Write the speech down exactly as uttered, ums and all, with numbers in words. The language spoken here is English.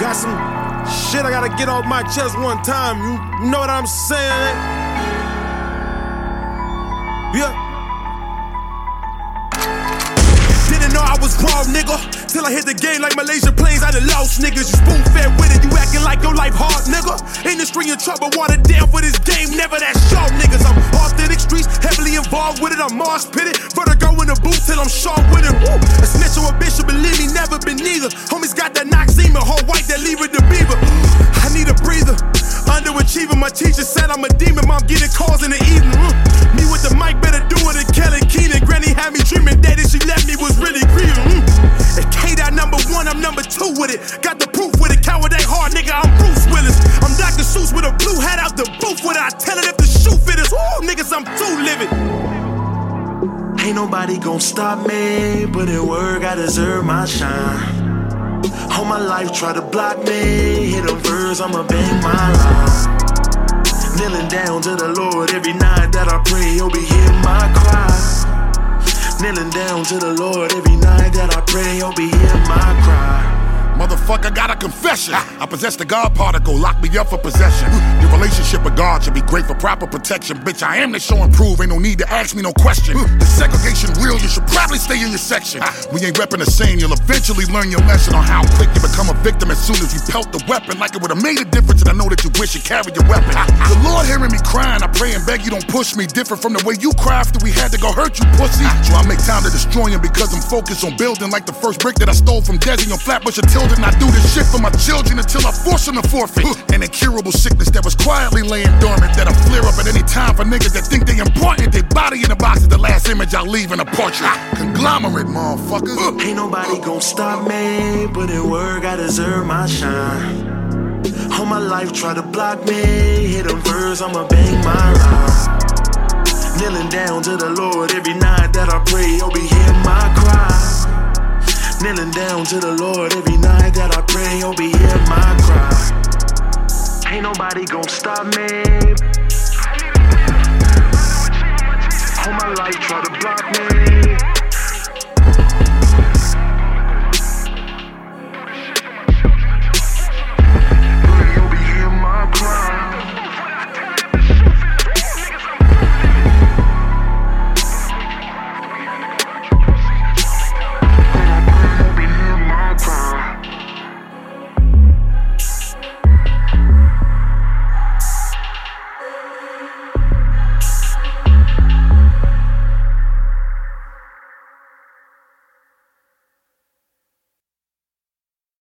Got some shit I gotta get off my chest one time. You know what I'm saying? Yeah. Didn't know I was wrong, nigga, till I hit the game like Malaysia planes. I done lost niggas. You spoon fed with it, you acting like your life hard, nigga. Industry in trouble, watered down for this game. Never that sharp, niggas. I'm authentic streets, heavily involved with it. I'm Mars pitted, vertigo in the booth till I'm sharp with it. Woo. A snitch or a bitch, believe me, never been neither. Homies got that Noxema, whole white that leave it to Beaver. I need a breather, underachiever. My teacher said I'm a demon. Mom getting calls in the evening. Mm. Me with the mic, better do it than Kelly Keenan. Granny had me dreaming that if she left me was really grieving. Mm. At K-Dot number one, I'm number two with it. Got the proof with it, coward ain't hard, nigga, I'm Bruce Willis. I'm Doctor Seuss with a blue hat out the booth with it. I tell it if the shoe fit us, ooh, niggas, I'm too livid. Ain't nobody gon' stop me, but in work I deserve my shine. All my life try to block me, hit them birds, I'ma bang my line. Kneeling down to the Lord every night that I pray, he'll be hearing my cry. Kneeling down to the Lord every night that I pray, he'll be hearing my cry. Motherfucker, got a confession. I possess the God particle, lock me up for possession. Your relationship with God should be great for proper protection. Bitch, I am the show and prove, ain't no need to ask me no question. The segregation real, you should probably stay in your section. We ain't repping the same, you'll eventually learn your lesson on how quick you become a victim as soon as you pelt the weapon. Like it would've made a difference, and I know that you wish you carried your weapon. The Lord hearing me crying, I pray and beg you don't push me. Different from the way you cry after we had to go hurt you, pussy. So I make time to destroy him because I'm focused on building like the first brick that I stole from Desi on Flatbush and Tilden. I do this shit for my children until I force them to forfeit. An incurable sickness that was quietly laying dormant, that'll flare up at any time for niggas that think they important. They body in a box is the last image I leave in a portrait. Conglomerate, motherfuckers. Ain't nobody gon' stop me, but in work I deserve my shine. All my life try to block me, hit them birds, I'ma bang my line. Kneeling down to the Lord every night that I pray, he'll be hearing my cry. Kneeling down to the Lord every night that I pray, he'll be hearing my cry. Ain't nobody gon' stop me. All my life try to block me.